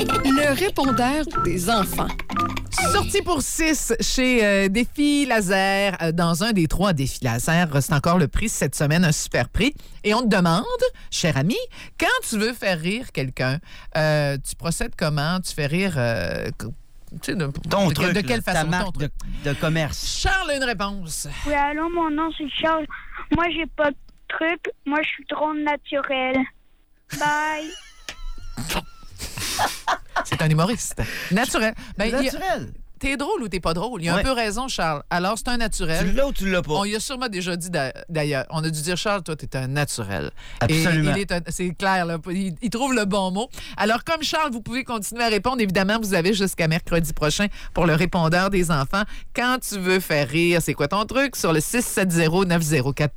Le répondeur des enfants. Sortie pour 6 chez Défi Laser. Dans un des 3 Défis Laser, c'est encore le prix cette semaine, un super prix. Et on te demande, cher ami, quand tu veux faire rire quelqu'un, tu procèdes comment? Tu fais rire... tu sais, de quelle façon? Ta marque de commerce. Charles a une réponse. Oui, allô, mon nom c'est Charles. Moi, j'ai pas de truc. Moi, je suis trop naturel. Bye. C'est un humoriste. Naturel. Naturel. T'es drôle ou t'es pas drôle? Il a un Ouais. peu raison, Charles. Alors, c'est un naturel. Tu l'as ou tu l'as pas? On y a sûrement déjà dit d'ailleurs. On a dû dire, Charles, toi, t'es un naturel. Absolument. Et c'est clair, là. Il trouve le bon mot. Alors, comme Charles, vous pouvez continuer à répondre. Évidemment, vous avez jusqu'à mercredi prochain pour le répondeur des enfants. Quand tu veux faire rire, c'est quoi ton truc? Sur le 670-9094.